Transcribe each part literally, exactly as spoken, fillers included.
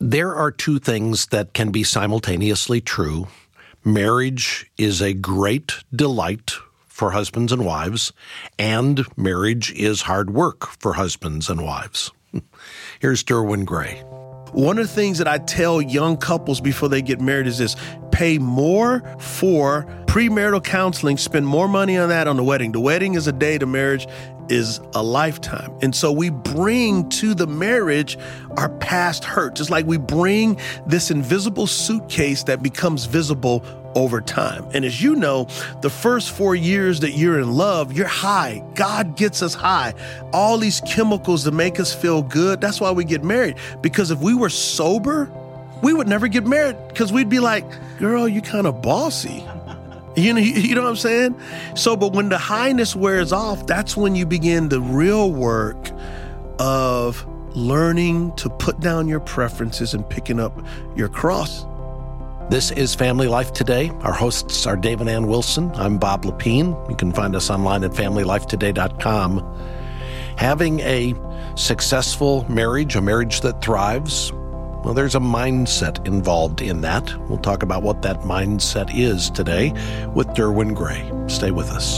There are two things that can be simultaneously true. Marriage is a great delight for husbands and wives, and marriage is hard work for husbands and wives. Here's Derwin Gray. One of the things that I tell young couples before they get married is this: pay more for premarital counseling, spend more money on that on the wedding. The wedding is a day, the marriage is a lifetime. And so we bring to the marriage our past hurt, just like we bring this invisible suitcase that becomes visible over time. And as you know, the first four years that you're in love, you're high. God gets us high. All these chemicals that make us feel good. That's why we get married. Because if we were sober, we would never get married, because we'd be like, girl, you kind of bossy. You know, you know what I'm saying? So, but when the highness wears off, that's when you begin the real work of learning to put down your preferences and picking up your cross. This is Family Life Today. Our hosts are Dave and Ann Wilson. I'm Bob Lepine. You can find us online at family life today dot com. Having a successful marriage, a marriage that thrives, well, there's a mindset involved in that. We'll talk about what that mindset is today with Derwin Gray. Stay with us.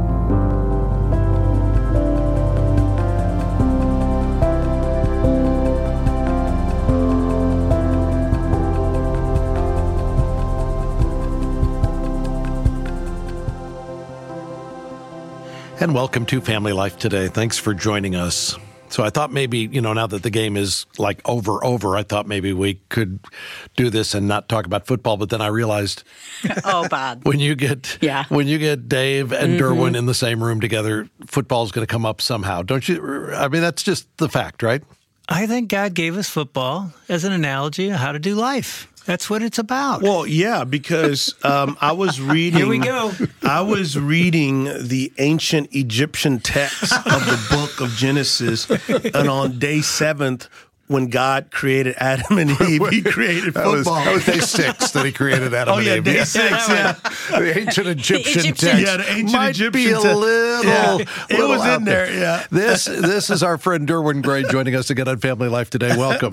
And welcome to Family Life Today. Thanks for joining us. So I thought maybe, you know, now that the game is like over, over, I thought maybe we could do this and not talk about football. But then I realized, oh, Bob, when you get yeah. when you get Dave and mm-hmm. Derwin in the same room together, football's going to come up somehow, don't you? I mean, that's just the fact, right? I think God gave us football as an analogy of how to do life. That's what it's about. Well, yeah, because um, I was reading. Here we go. I was reading the ancient Egyptian text of the book of Genesis, and on day seventh, when God created Adam and Eve, He created that football. Was, that was day six that He created Adam oh, and yeah, Eve. Day yeah, day six, yeah. The ancient Egyptian, the Egyptian text. Yeah, the ancient Might Egyptian be a text. little, yeah. little It was out in there, yeah. This, this is our friend Derwin Gray joining us again on Family Life Today. Welcome.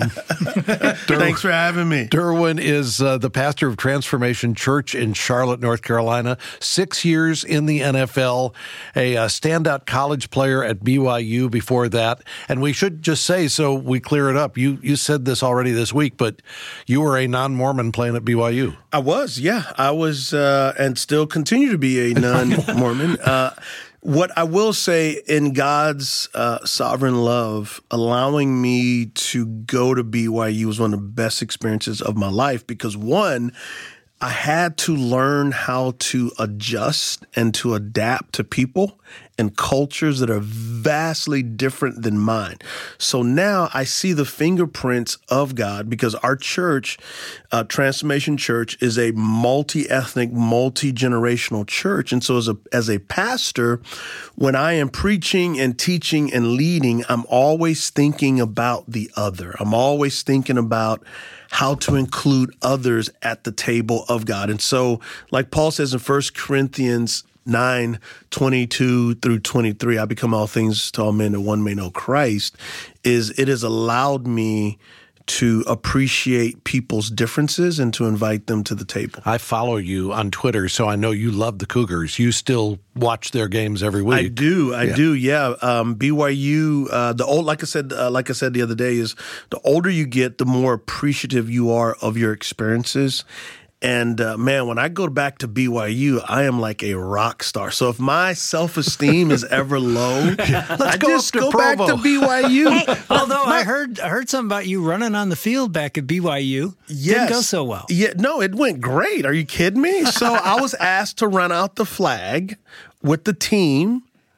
Der- Thanks for having me. Derwin is uh, the pastor of Transformation Church in Charlotte, North Carolina. Six years in the N F L, a uh, standout college player at B Y U before that. And we should just say, so we clear it up, you you said this already this week, but you were a non-Mormon playing at B Y U. I was, yeah. I was, uh, and still continue to be a non-Mormon. uh, what I will say, in God's uh, sovereign love, allowing me to go to B Y U was one of the best experiences of my life, because one, I had to learn how to adjust and to adapt to people and cultures that are vastly different than mine. So now I see the fingerprints of God, because our church, uh, Transformation Church, is a multi-ethnic, multi-generational church. And so as a as a pastor, when I am preaching and teaching and leading, I'm always thinking about the other. I'm always thinking about how to include others at the table of God. And so, like Paul says in First Corinthians nine, twenty-two through twenty-three, I become all things to all men that one may know Christ, is it has allowed me to appreciate people's differences and to invite them to the table. I follow you on Twitter, so I know you love the Cougars. You still watch their games every week. I do, I yeah. do, yeah. Um, B Y U, uh, the old, like I said, uh, like I said the other day, is the older you get, the more appreciative you are of your experiences. And uh, man, when I go back to B Y U, I am like a rock star. So if my self-esteem is ever low, yeah. I go just go Provo. back to B Y U. Hey, although my, I heard I heard something about you running on the field back at B Y U. Yes. Didn't go so well. Yeah, no, it went great. Are you kidding me? So I was asked to run out the flag with the team,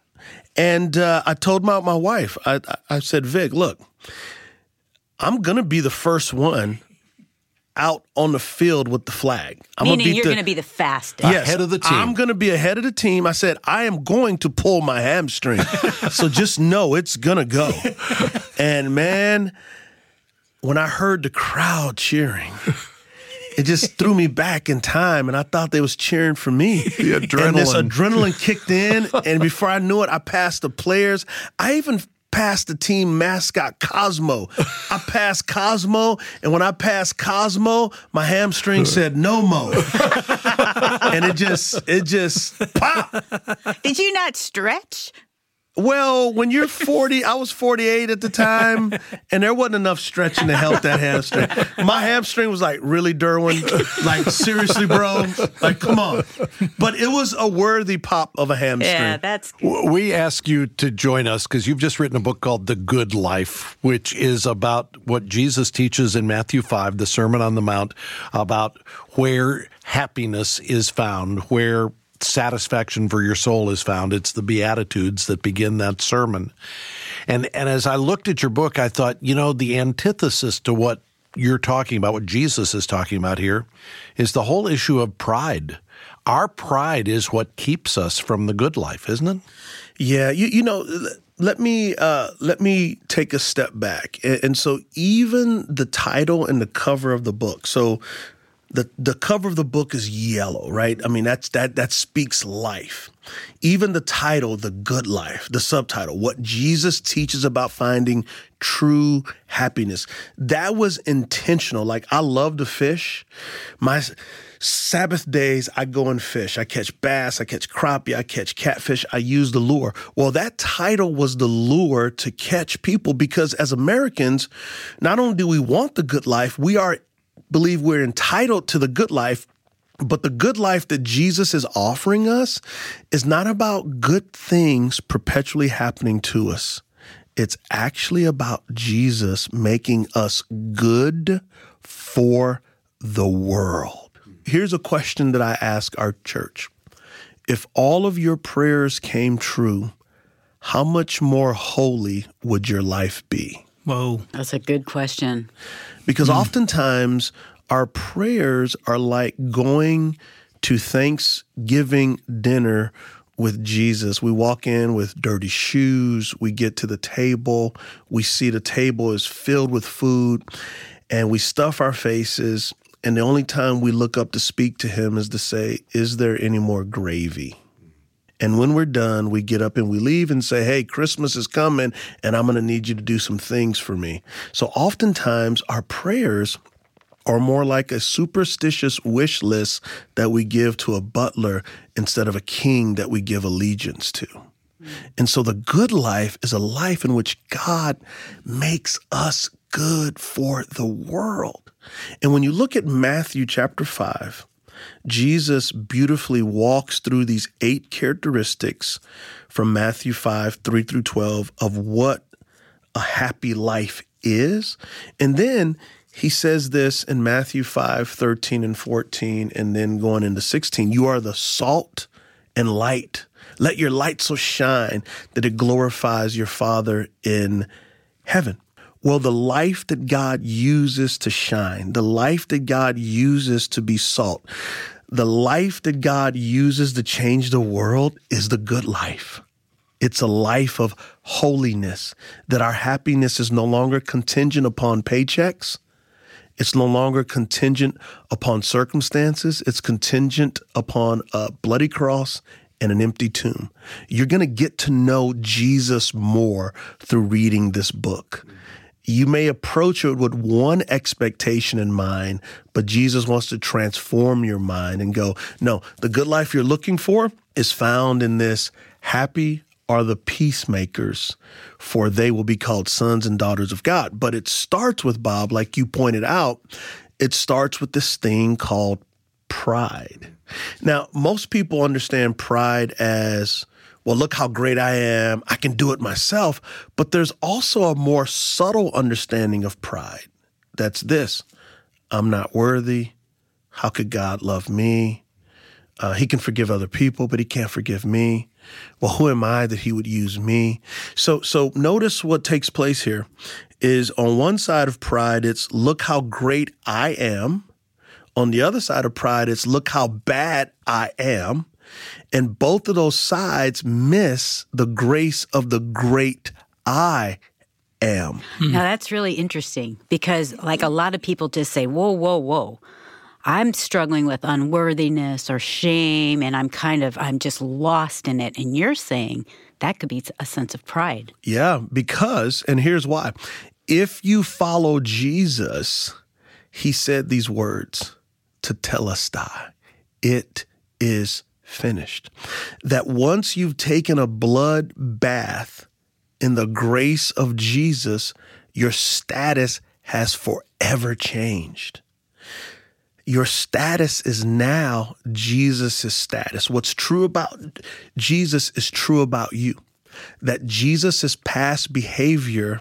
and uh, I told my my wife, I, I said, Vic, look, I'm gonna be the first one out on the field with the flag. I'm Meaning gonna you're the, going to be the fastest. Yes, ahead of the team. I'm going to be ahead of the team. I said, I am going to pull my hamstring. So just know it's going to go. And man, when I heard the crowd cheering, it just threw me back in time, and I thought they was cheering for me. The adrenaline. And this adrenaline kicked in, and before I knew it, I passed the players. I even passed the team mascot, Cosmo. I passed Cosmo, and when I passed Cosmo, my hamstring said no mo. And it just, it just popped. Did you not stretch? Well, when you're forty, I was forty-eight at the time, and there wasn't enough stretching to help that hamstring. My hamstring was like, really, Derwin? Like, seriously, bro? Like, come on. But it was a worthy pop of a hamstring. Yeah, that's W- We ask you to join us because you've just written a book called The Good Life, which is about what Jesus teaches in Matthew five, the Sermon on the Mount, about where happiness is found, where satisfaction for your soul is found. It's the Beatitudes that begin that sermon. And and as I looked at your book, I thought, you know, the antithesis to what you're talking about, what Jesus is talking about here, is the whole issue of pride. Our pride is what keeps us from the good life, isn't it? Yeah, you, you know, let me uh, let me take a step back. And, and so even the title and the cover of the book, so The the cover of the book is yellow, right? I mean, that's that that speaks life. Even the title, The Good Life, the subtitle, what Jesus teaches about finding true happiness, that was intentional. Like, I love to fish. My Sabbath days, I go and fish. I catch bass, I catch crappie, I catch catfish. I use the lure. Well, that title was the lure to catch people because as Americans, not only do we want the good life, we are believe we're entitled to the good life, but the good life that Jesus is offering us is not about good things perpetually happening to us. It's actually about Jesus making us good for the world. Here's a question that I ask our church. If all of your prayers came true, how much more holy would your life be? Whoa. that's a good question. Because oftentimes our prayers are like going to Thanksgiving dinner with Jesus. We walk in with dirty shoes. We get to the table. We see the table is filled with food, and we stuff our faces. And the only time we look up to speak to him is to say, is there any more gravy? And when we're done, we get up and we leave and say, hey, Christmas is coming, and I'm going to need you to do some things for me. So oftentimes our prayers are more like a superstitious wish list that we give to a butler instead of a king that we give allegiance to. And so the good life is a life in which God makes us good for the world. And when you look at Matthew chapter five, Jesus beautifully walks through these eight characteristics from Matthew five, three through twelve of what a happy life is. And then he says this in Matthew five, thirteen and fourteen, and then going into sixteen, you are the salt and light. Let your light so shine that it glorifies your Father in heaven. Well, the life that God uses to shine, the life that God uses to be salt, the life that God uses to change the world is the good life. It's a life of holiness, that our happiness is no longer contingent upon paychecks. It's no longer contingent upon circumstances. It's contingent upon a bloody cross and an empty tomb. You're going to get to know Jesus more through reading this book. You may approach it with one expectation in mind, but Jesus wants to transform your mind and go, no, the good life you're looking for is found in this. Happy are the peacemakers, for they will be called sons and daughters of God. But it starts with, Bob, like you pointed out, it starts with this thing called pride. Now, most people understand pride as, well, look how great I am. I can do it myself. But there's also a more subtle understanding of pride. That's this. I'm not worthy. How could God love me? Uh, he can forgive other people, but he can't forgive me. Well, who am I that he would use me? So, so notice what takes place here is on one side of pride, it's look how great I am. On the other side of pride, it's look how bad I am. And both of those sides miss the grace of the great I am. Now, that's really interesting because, like, a lot of people just say, whoa, whoa, whoa. I'm struggling with unworthiness or shame, and I'm kind of, I'm just lost in it. And you're saying that could be a sense of pride. Yeah, because, and here's why. If you follow Jesus, he said these words, tetelestai, it is finished. That once you've taken a blood bath in the grace of Jesus, your status has forever changed. Your status is now Jesus' status. What's true about Jesus is true about you. That Jesus' past behavior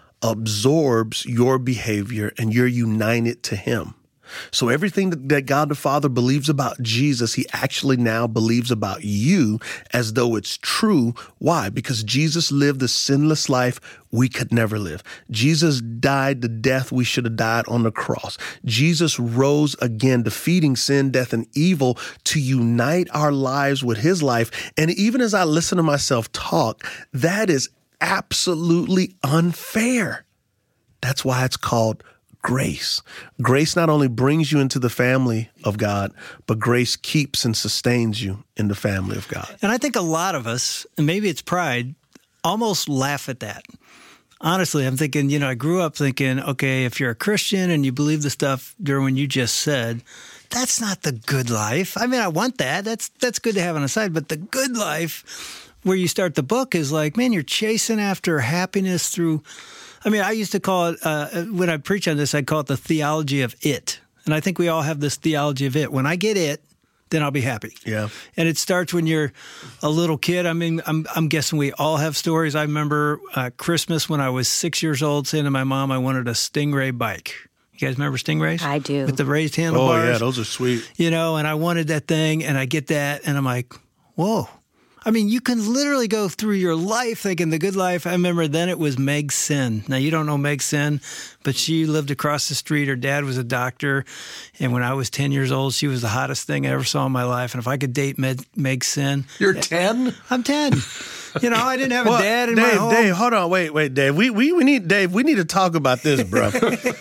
absorbs your behavior and you're united to him. So everything that God the Father believes about Jesus, he actually now believes about you as though it's true. Why? Because Jesus lived the sinless life we could never live. Jesus died the death we should have died on the cross. Jesus rose again, defeating sin, death, and evil to unite our lives with his life. And even as I listen to myself talk, that is absolutely unfair. That's why it's called grace. Grace not only brings you into the family of God, but grace keeps and sustains you in the family of God. And I think a lot of us, and maybe it's pride, almost laugh at that. Honestly, I'm thinking, you know, I grew up thinking, okay, if you're a Christian and you believe the stuff, Derwin, you just said, that's not the good life. I mean, I want that. That's that's good to have on the side. But the good life, where you start the book, is like, man, you're chasing after happiness through... I mean, I used to call it, uh, when I preach on this, I'd call it the theology of it. And I think we all have this theology of it. When I get it, then I'll be happy. Yeah. And it starts when you're a little kid. I mean, I'm, I'm guessing we all have stories. I remember uh, Christmas when I was six years old saying to my mom I wanted a Stingray bike. You guys remember Stingrays? I do. With the raised handlebars. Oh, yeah, those are sweet. You know, and I wanted that thing, and I get that, and I'm like, whoa. I mean, you can literally go through your life thinking the good life. I remember then it was Meg Sin. Now, you don't know Meg Sin, but she lived across the street. Her dad was a doctor. And when I was ten years old, she was the hottest thing I ever saw in my life. And if I could date Meg, Meg Sin. You're ten? I'm ten. You know, I didn't have well, a dad in Dave, my home. Dave, hold on. Wait, wait, Dave. We, we, we need, Dave, we need to talk about this, bro.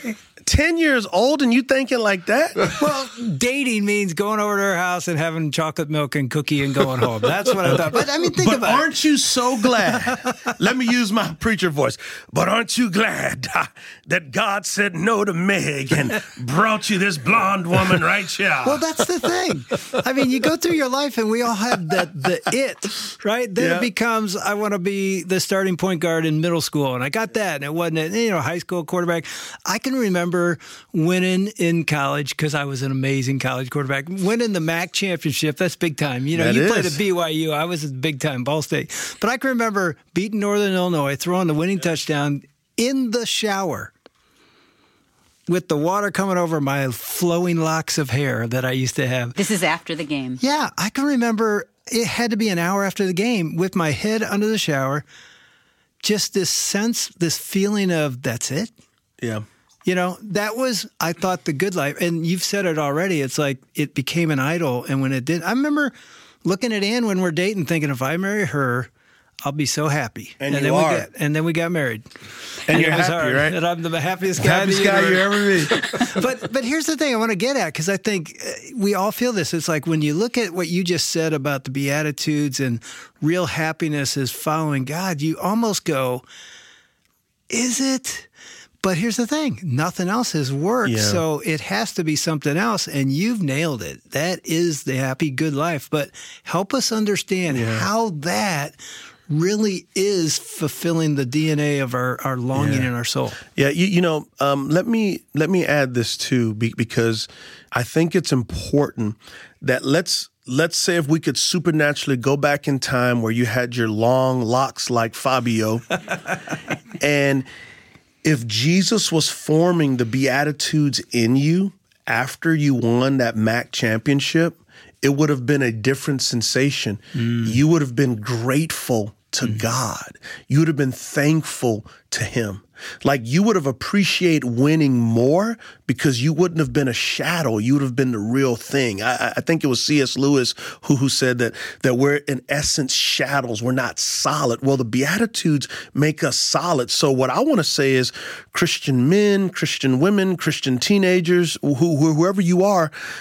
ten years old and you thinking like that? Well, dating means going over to her house and having chocolate milk and cookie and going home. That's what I thought. But I mean, think but about it. aren't you so glad? Let me use my preacher voice. But aren't you glad uh, that God said no to Meg and brought you this blonde woman right here? Well, that's the thing. I mean, you go through your life and we all have that the it, right? Then Yeah. it becomes, I want to be the starting point guard in middle school. And I got that. And it wasn't, you know, high school quarterback. I can remember winning in college because I was an amazing college quarterback. Winning the M A C championship, that's big time. You know, That you is. played at B Y U. I was at big time Ball State. But I can remember beating Northern Illinois, throwing the winning touchdown in the shower with the water coming over my flowing locks of hair that I used to have. This is after the game. Yeah, I can remember it had to be an hour after the game with my head under the shower. Just this sense, this feeling of that's it. Yeah. You know, that was, I thought, the good life. And you've said it already. It's like it became an idol. And when it did, I remember looking at Ann when we're dating thinking, if I marry her, I'll be so happy. And you then are. We got, and then we got married. And, And you're it was happy, hard. right? And I'm the happiest guy Happiest in the guy you universe. ever meet. but but here's the thing I want to get at, because I think uh, we all feel this. It's like when you look at what you just said about the Beatitudes and real happiness is following God, you almost go, is it? But here's the thing. Nothing else has worked, Yeah. so it has to be something else, and you've nailed it. That is the happy, good life. But help us understand how that really is fulfilling the D N A of our, our longing Yeah. in our soul. Yeah, you, you know, um, let me let me add this too, be, because I think it's important that let's let's say if we could supernaturally go back in time where you had your long locks like Fabio, and if Jesus was forming the Beatitudes in you after you won that M A C championship, it would have been a different sensation. You would have been grateful to God. You would have been thankful to him. Like you would have appreciated winning more because you wouldn't have been a shadow. You would have been the real thing. I, I think it was C S Lewis who, who said that, that we're in essence shadows. We're not solid. Well, the Beatitudes make us solid. So what I want to say is Christian men, Christian women, Christian teenagers, who, who, whoever you are,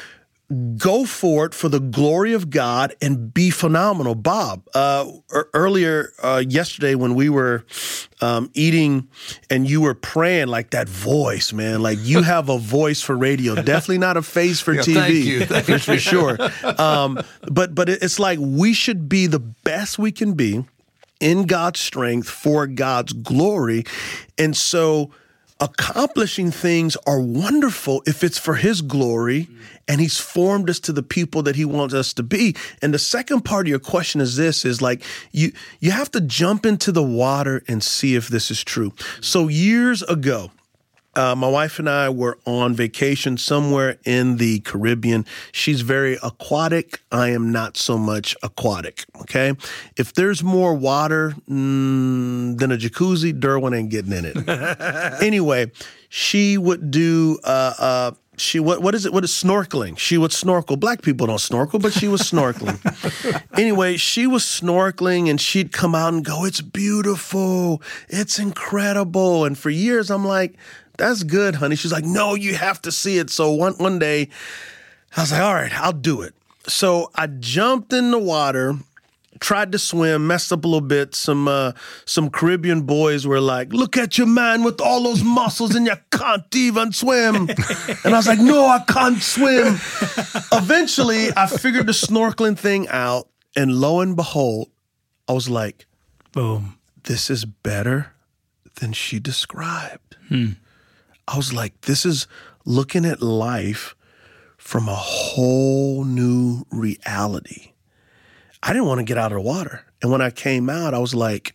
go for it for the glory of God and be phenomenal. Bob, uh, earlier uh, yesterday when we were um, eating and you were praying, like that voice, man, like you have a voice for radio, definitely not a face for yeah, T V. Thank you. Thank for, for sure. Um, but but it's like we should be the best we can be in God's strength for God's glory. And so accomplishing things are wonderful if it's for his glory and he's formed us to the people that he wants us to be. And the second part of your question is this, is like you you have to jump into the water and see if this is true. So years ago, Uh, my wife and I were on vacation somewhere in the Caribbean. She's very aquatic. I am not so much aquatic, okay? If there's more water mm, than a jacuzzi, Derwin ain't getting in it. Anyway, she would do, uh, uh, she what what is it? What is snorkeling? She would snorkel. Black people don't snorkel, but she was snorkeling. Anyway, she was snorkeling and she'd come out and go, "It's beautiful. It's incredible." And for years, I'm like, "That's good, honey." She's like, "No, you have to see it." So one one day, I was like, "All right, I'll do it." So I jumped in the water, tried to swim, messed up a little bit. Some uh, some Caribbean boys were like, "Look at your man with all those muscles and you can't even swim." And I was like, "No, I can't swim." Eventually, I figured the snorkeling thing out, and lo and behold, I was like, boom, this is better than she described. Hmm. I was like, this is looking at life from a whole new reality. I didn't want to get out of the water. And when I came out, I was like,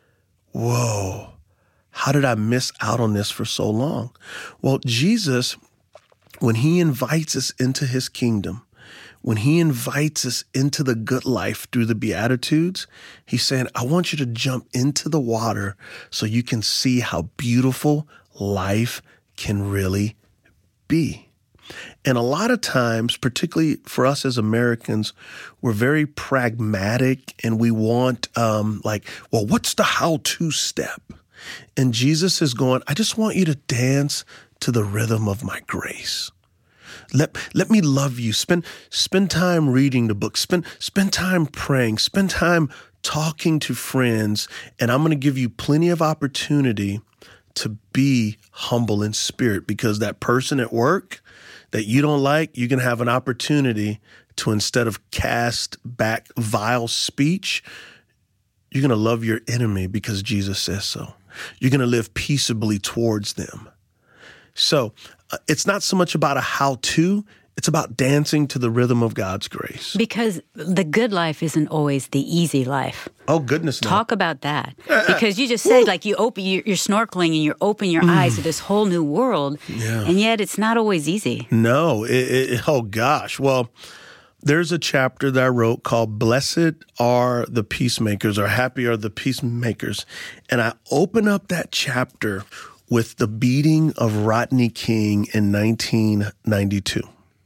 whoa, how did I miss out on this for so long? Well, Jesus, when he invites us into his kingdom, when he invites us into the good life through the Beatitudes, he's saying, I want you to jump into the water so you can see how beautiful life can really be. And a lot of times, particularly for us as Americans, we're very pragmatic and we want um, like, well, what's the how-to step? And Jesus is going, I just want you to dance to the rhythm of my grace. Let, let me love you. Spend, spend time reading the book. Spend, spend time praying. Spend time talking to friends. And I'm going to give you plenty of opportunity to be humble in spirit, because that person at work that you don't like, you can have an opportunity to, instead of cast back vile speech, you're going to love your enemy because Jesus says so. You're going to live peaceably towards them. So uh, it's not so much about a how-to. It's about dancing to the rhythm of God's grace. Because the good life isn't always the easy life. Oh, goodness, no. Talk about that. Because you just said, like, you open, you're, you're snorkeling and you're opening your mm. eyes to this whole new world. Yeah. And yet it's not always easy. No. It, it, oh, gosh. Well, there's a chapter that I wrote called Blessed Are the Peacemakers, or Happy Are the Peacemakers. And I open up that chapter with the beating of Rodney King in nineteen ninety-two.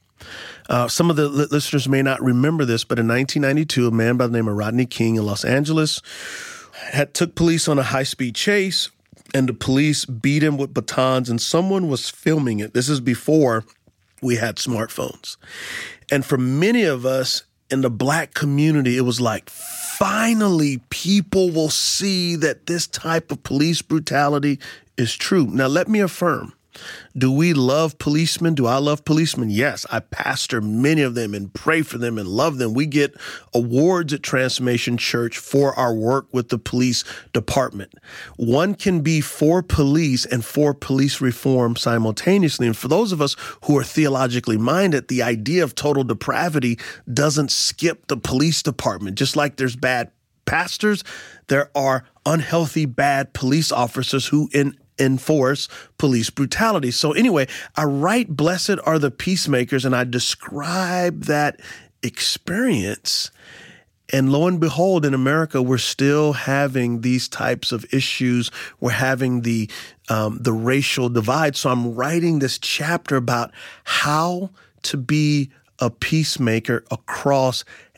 Uh, some of the li- listeners may not remember this, but in nineteen ninety-two, a man by the name of Rodney King in Los Angeles had took police on a high-speed chase, and the police beat him with batons, and someone was filming it. This is before we had smartphones. And for many of us in the Black community, it was like, finally, people will see that this type of police brutality is true. Now, let me affirm. Do we love policemen? Do I love policemen? Yes, I pastor many of them and pray for them and love them. We get awards at Transformation Church for our work with the police department. One can be for police and for police reform simultaneously. And for those of us who are theologically minded, the idea of total depravity doesn't skip the police department. Just like there's bad pastors, there are unhealthy, bad police officers who in enforce police brutality. So anyway, I write Blessed Are the Peacemakers, and I describe that experience. And lo and behold, in America, we're still having these types of issues. We're having the um, the racial divide. So I'm writing this chapter about how to be a peacemaker across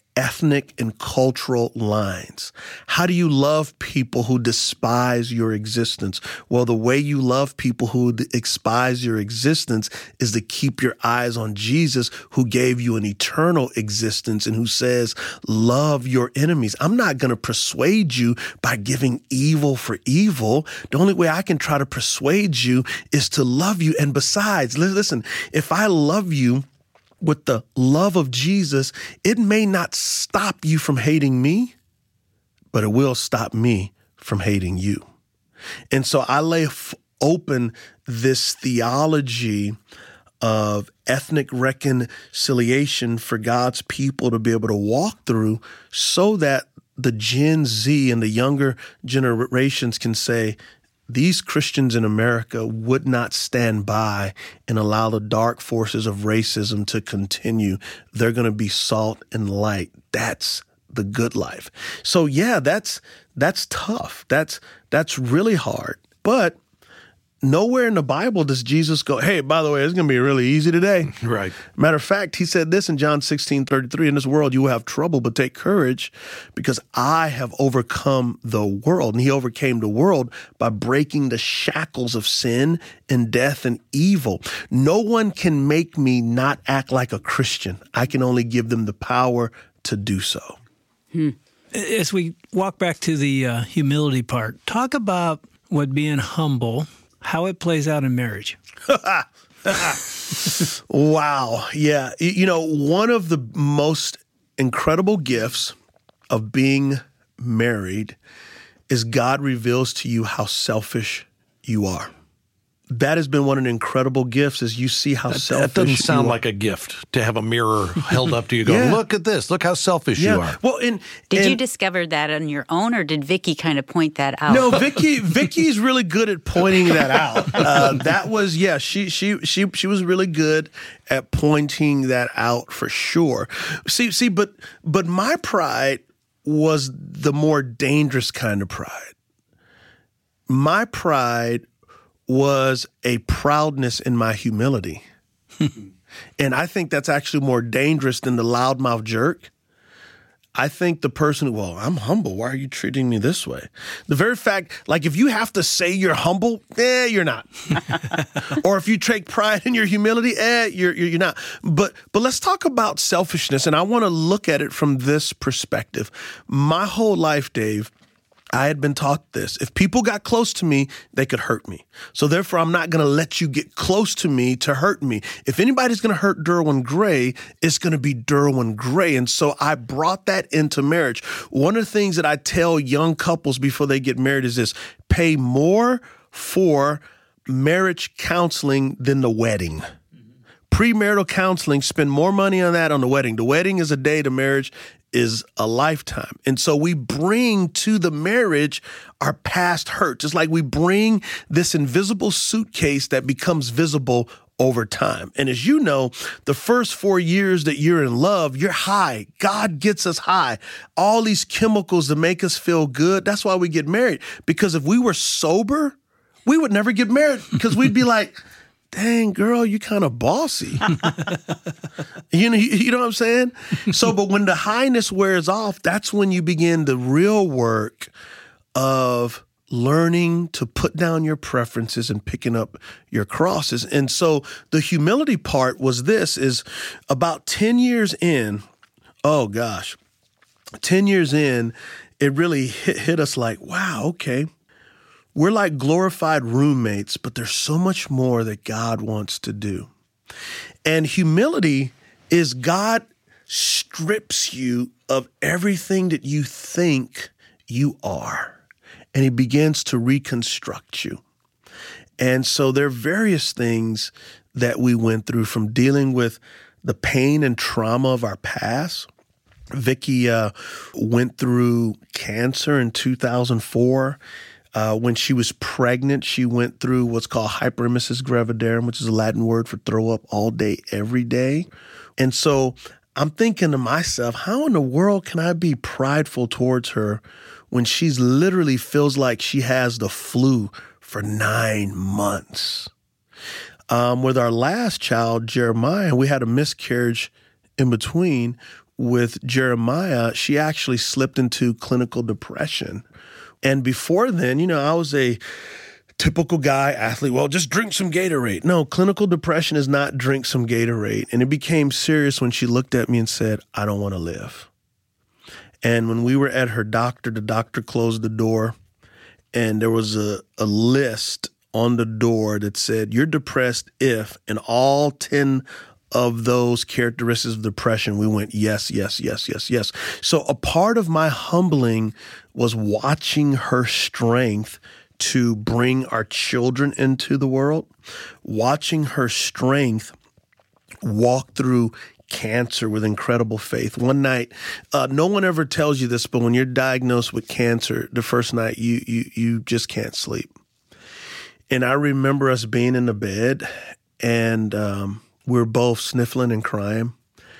ethnic and cultural lines? How do you love people who despise your existence? Well, the way you love people who despise your existence is to keep your eyes on Jesus, who gave you an eternal existence and who says, love your enemies. I'm not going to persuade you by giving evil for evil. The only way I can try to persuade you is to love you. And besides, listen, if I love you with the love of Jesus, it may not stop you from hating me, but it will stop me from hating you. And so I lay f- open this theology of ethnic reconciliation for God's people to be able to walk through so that the Gen Z and the younger generations can say, these Christians in America would not stand by and allow the dark forces of racism to continue. They're going to be salt and light. That's the good life. So yeah, that's that's tough. That's that's really hard. But nowhere in the Bible does Jesus go, hey, by the way, it's going to be really easy today. Right. Matter of fact, he said this in John sixteen thirty-three, in this world you will have trouble, but take courage because I have overcome the world. And he overcame the world by breaking the shackles of sin and death and evil. No one can make me not act like a Christian. I can only give them the power to do so. Hmm. As we walk back to the uh, humility part, talk about what being humble, how it plays out in marriage. Wow. Yeah. You know, one of the most incredible gifts of being married is God reveals to you how selfish you are. That has been one of the incredible gifts is you see how that, selfish that doesn't sound you are. like a gift to have a mirror held up to you going, Yeah. look at this, look how selfish Yeah. you are. Well, and, Did and, you discover that on your own, or did Vicky kind of point that out? No, Vicky. Vicky's really good at pointing that out. Uh, that was yeah. She she she she was really good at pointing that out for sure. See see, but but my pride was the more dangerous kind of pride. My pride was a proudness in my humility, and I think that's actually more dangerous than the loudmouth jerk. I think the person who, well, I'm humble. Why are you treating me this way? The very fact, like if you have to say you're humble, eh, you're not. Or if you take pride in your humility, eh, you're, you're you're not. But but let's talk about selfishness, and I want to look at it from this perspective. My whole life, Dave, I had been taught this. If people got close to me, they could hurt me. So therefore, I'm not going to let you get close to me to hurt me. If anybody's going to hurt Derwin Gray, it's going to be Derwin Gray. And so I brought that into marriage. One of the things that I tell young couples before they get married is this: pay more for marriage counseling than the wedding. Premarital counseling, spend more money on that on the wedding. The wedding is a day, the marriage is a lifetime. And so we bring to the marriage our past hurts. It's like we bring this invisible suitcase that becomes visible over time. And as you know, the first four years that you're in love, you're high. God gets us high. All these chemicals that make us feel good. That's why we get married. Because if we were sober, we would never get married because we'd be like, dang, girl, you kind of bossy. you know, you, you know what I'm saying? So, but when the highness wears off, that's when you begin the real work of learning to put down your preferences and picking up your crosses. And so the humility part was this, is about ten years in, oh gosh, ten years in, it really hit, hit us like, wow, okay. We're like glorified roommates, but there's so much more that God wants to do. And humility is God strips you of everything that you think you are, and he begins to reconstruct you. And so there are various things that we went through, from dealing with the pain and trauma of our past. Vicky uh, went through cancer in two thousand four. Uh, when she was pregnant, she went through what's called hyperemesis gravidarum, which is a Latin word for throw up all day, every day. And so I'm thinking to myself, how in the world can I be prideful towards her when she's literally feels like she has the flu for nine months? Um, with our last child, Jeremiah, we had a miscarriage in between. with Jeremiah, she actually slipped into clinical depression. And before then, you know, I was a typical guy, athlete. Well, just drink some Gatorade. No, clinical depression is not drink some Gatorade. And it became serious when she looked at me and said, I don't want to live. And when we were at her doctor, the doctor closed the door, and there was a, a list on the door that said, you're depressed if, in all ten of those characteristics of depression, we went, yes, yes, yes, yes, yes. So a part of my humbling was watching her strength to bring our children into the world, watching her strength walk through cancer with incredible faith. One night, uh, no one ever tells you this, but when you're diagnosed with cancer, the first night you you you just can't sleep. And I remember us being in the bed, and um, we were both sniffling and crying.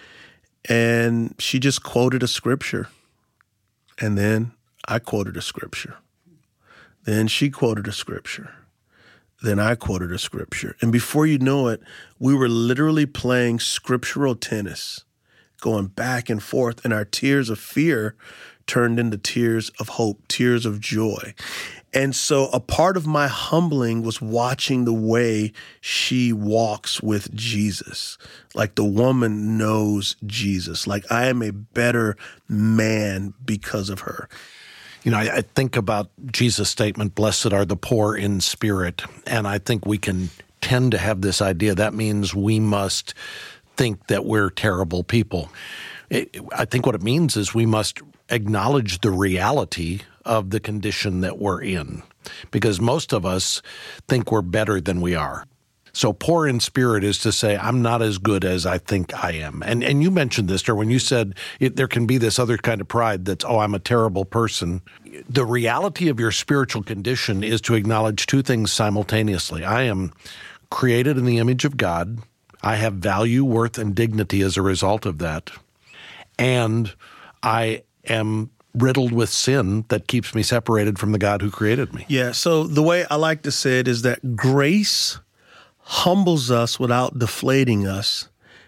And she just quoted a scripture. And then I quoted a scripture. Then she quoted a scripture. Then I quoted a scripture. And before you know it, we were literally playing scriptural tennis, going back and forth, and our tears of fear turned into tears of hope, tears of joy. And so a part of my humbling was watching the way she walks with Jesus. Like the woman knows Jesus. Like I am a better man because of her. You know, I, I think about Jesus' statement, blessed are the poor in spirit, and I think we can tend to have this idea. That means we must think that we're terrible people. It, I think what it means is we must acknowledge the reality of the condition that we're in, because most of us think we're better than we are. So poor in spirit is to say, I'm not as good as I think I am. And and you mentioned this, or when you said it, there can be this other kind of pride that's, oh, I'm a terrible person. The reality of your spiritual condition is to acknowledge two things simultaneously. I am created in the image of God. I have value, worth, and dignity as a result of that. And I am riddled with sin that keeps me separated from the God who created me. Yeah, so the way I like to say it is that grace humbles us without deflating us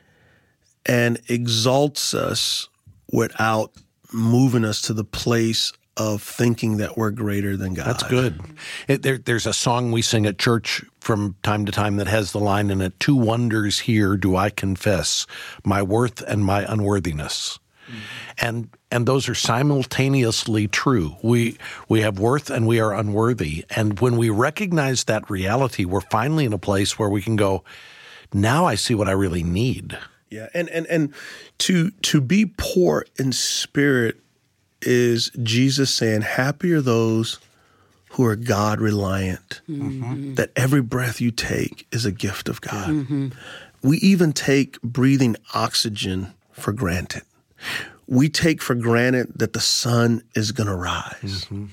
and exalts us without moving us to the place of thinking that we're greater than God. That's good. It, there, there's a song we sing at church from time to time that has the line in it, two wonders here do I confess, my worth and my unworthiness. Mm-hmm. And and those are simultaneously true. We we have worth and we are unworthy. And when we recognize that reality, we're finally in a place where we can go, now I see what I really need. Yeah, and and and to to be poor in spirit is Jesus saying, happy are those who are God reliant, mm-hmm. that every breath you take is a gift of God. Mm-hmm. We even take breathing oxygen for granted. We take for granted that the sun is going to rise. Mm-hmm.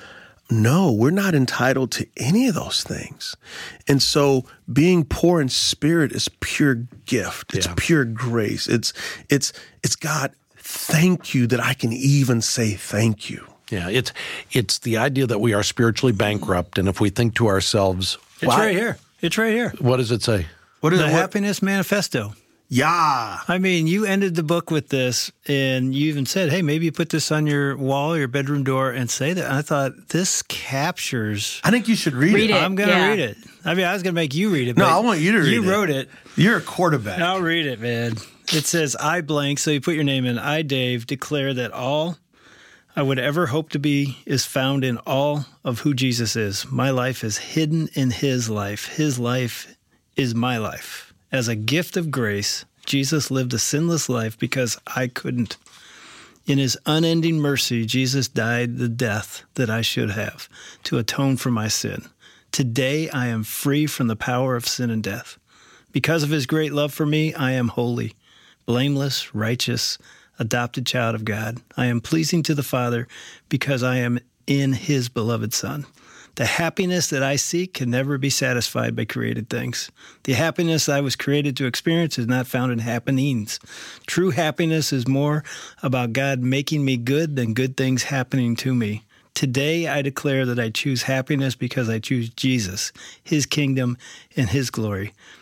No, we're not entitled to any of those things. And so being poor in spirit is pure gift. It's yeah. pure grace. It's it's it's God, thank you that I can even say thank you. Yeah, it's it's the idea that we are spiritually bankrupt, and if we think to ourselves, it's well, right here. It's right here. What does it say? What is the what? Happiness Manifesto? Yeah. I mean, you ended the book with this, and you even said, hey, maybe you put this on your wall or your bedroom door and say that. And I thought, this captures. I think you should read, read it. it. I'm going to yeah. read it. I mean, I was going to make you read it. No, but I want you to read you it. You wrote it. You're a quarterback. I'll read it, man. It says, I blank, so you put your name in. I, Dave, declare that all I would ever hope to be is found in all of who Jesus is. My life is hidden in his life. His life is my life. As a gift of grace, Jesus lived a sinless life because I couldn't. In his unending mercy, Jesus died the death that I should have to atone for my sin. Today, I am free from the power of sin and death. Because of his great love for me, I am holy, blameless, righteous, adopted child of God. I am pleasing to the Father because I am in his beloved Son. The happiness that I seek can never be satisfied by created things. The happiness I was created to experience is not found in happenings. True happiness is more about God making me good than good things happening to me. Today, I declare that I choose happiness because I choose Jesus, his kingdom, and his glory.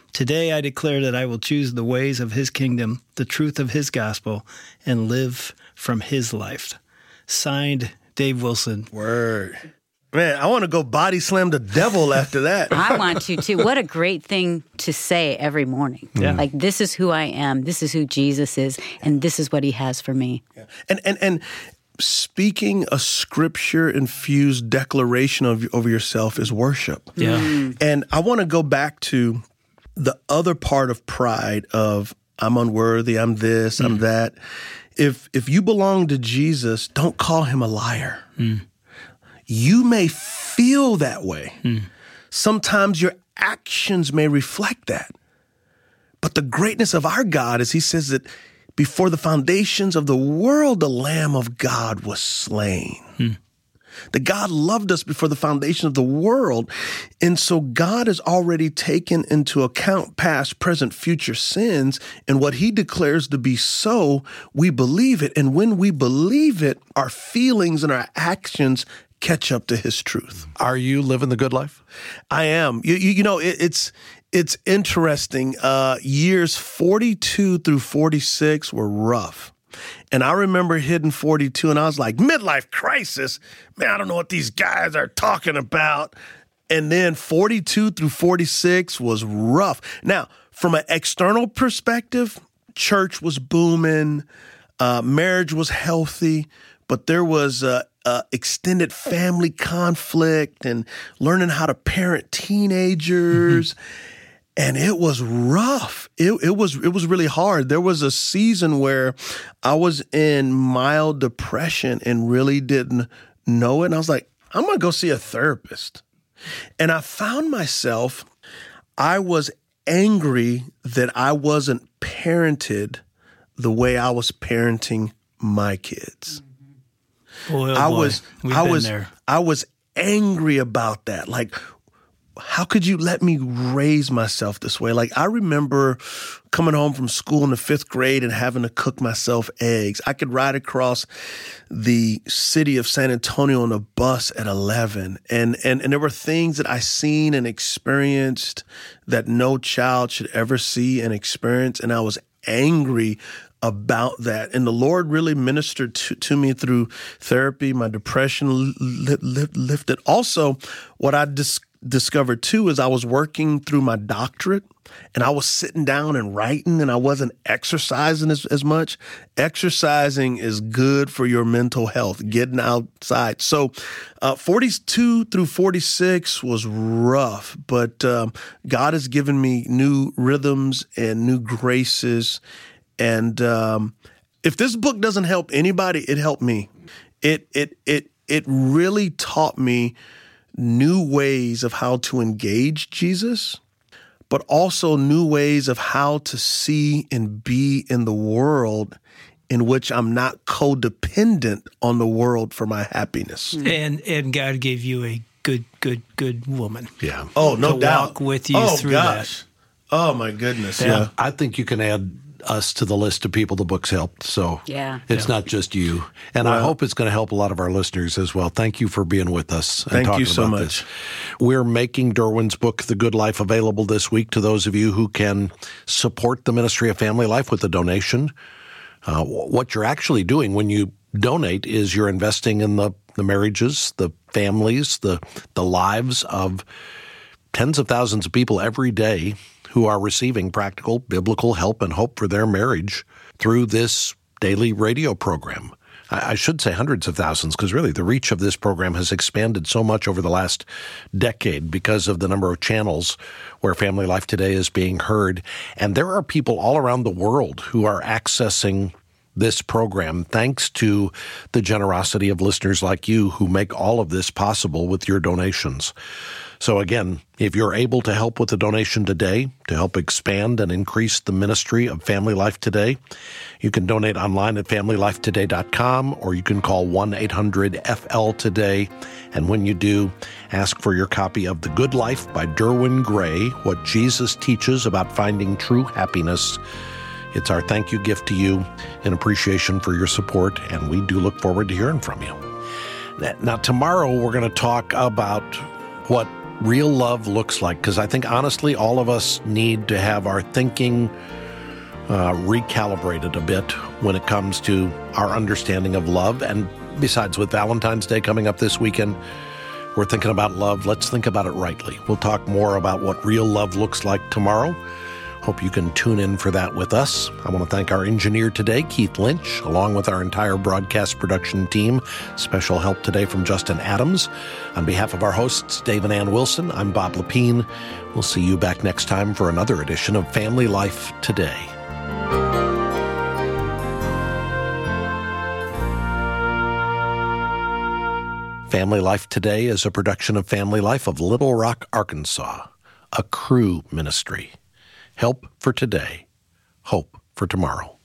Today I declare that I will choose the ways of his kingdom, the truth of his gospel, and live from his life. Signed, Dave Wilson. Word. Man, I want to go body slam the devil after that. I want to, too. What a great thing to say every morning. Yeah. Like, this is who I am. This is who Jesus is. And this is what he has for me. Yeah. And, and, and speaking a scripture-infused declaration of, over yourself is worship. Yeah. Mm. And I want to go back to the other part of pride of I'm unworthy, I'm this, mm. I'm that. If if you belong to Jesus, don't call him a liar. Mm. You may feel that way. Mm. Sometimes your actions may reflect that. But the greatness of our God is he says that before the foundations of the world, the Lamb of God was slain. Mm. That God loved us before the foundation of the world. And so God has already taken into account past, present, future sins. And what he declares to be so, we believe it. And when we believe it, our feelings and our actions catch up to his truth. Are you living the good life? I am. You, you, you know, it, it's it's interesting. Uh, years forty-two through forty-six were rough. And I remember hitting forty-two, and I was like, midlife crisis? Man, I don't know what these guys are talking about. And then forty-two through forty-six was rough. Now, from an external perspective, church was booming, uh, marriage was healthy, but there was uh, uh, extended family conflict and learning how to parent teenagers. Mm-hmm. And it was rough. It, it was it was really hard. There was a season where I was in mild depression and really didn't know it. And I was like, I'm going to go see a therapist. And I found myself, I was angry that I wasn't parented the way I was parenting my kids. Boy, oh I boy. was We've I been was there. I was angry about that. Like, how could you let me raise myself this way? Like, I remember coming home from school in the fifth grade and having to cook myself eggs. I could ride across the city of San Antonio on a bus at eleven. And, and, and there were things that I seen and experienced that no child should ever see and experience. And I was angry about that. And the Lord really ministered to, to me through therapy. My depression li- li- lifted. Also, what I dis- discovered too is I was working through my doctorate and I was sitting down and writing and I wasn't exercising as, as much. Exercising is good for your mental health, getting outside. So uh, forty-two through forty-six was rough, but um, God has given me new rhythms and new graces. And um, if this book doesn't help anybody, it helped me. It it it it really taught me new ways of how to engage Jesus, but also new ways of how to see and be in the world in which I'm not codependent on the world for my happiness. And and God gave you a good, good, good woman. Yeah. Oh, no to doubt. walk with you oh, through gosh. Oh, my goodness. Yeah. Yeah. I think you can add us to the list of people the book's helped. So Yeah. it's Yeah. not just you. And I Well- hope it's going to help a lot of our listeners as well. Thank you for being with us and Thank you talking so about much. this. We're making Derwin's book, The Good Life, available this week to those of you who can support the Ministry of Family Life with a donation. Uh, what you're actually doing when you donate is you're investing in the, the marriages, the families, the the lives of tens of thousands of people every day who are receiving practical biblical help and hope for their marriage through this daily radio program. I, I should say hundreds of thousands, because really the reach of this program has expanded so much over the last decade because of the number of channels where Family Life Today is being heard. And there are people all around the world who are accessing this program thanks to the generosity of listeners like you who make all of this possible with your donations. So again, if you're able to help with a donation today to help expand and increase the ministry of Family Life Today, you can donate online at family life today dot com, or you can call one eight hundred F L today. And when you do, ask for your copy of The Good Life by Derwin Gray, What Jesus Teaches About Finding True Happiness. It's our thank you gift to you in appreciation for your support, and we do look forward to hearing from you. Now, tomorrow we're going to talk about what real love looks like, because I think honestly all of us need to have our thinking uh, recalibrated a bit when it comes to our understanding of love. And besides, with Valentine's Day coming up this weekend, we're thinking about love. Let's think about it rightly. We'll talk more about what real love looks like tomorrow. Hope you can tune in for that with us. I want to thank our engineer today, Keith Lynch, along with our entire broadcast production team. Special help today from Justin Adams. On behalf of our hosts, Dave and Ann Wilson, I'm Bob Lepine. We'll see you back next time for another edition of Family Life Today. Family Life Today is a production of Family Life of Little Rock, Arkansas, a Cru ministry. Help for today, hope for tomorrow.